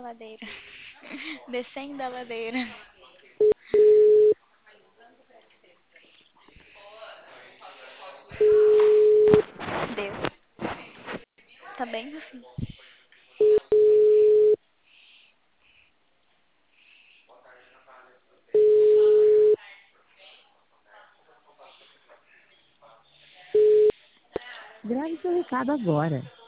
ladeira. Descendo a ladeira. Deu. Tá bem assim. Grave seu recado agora.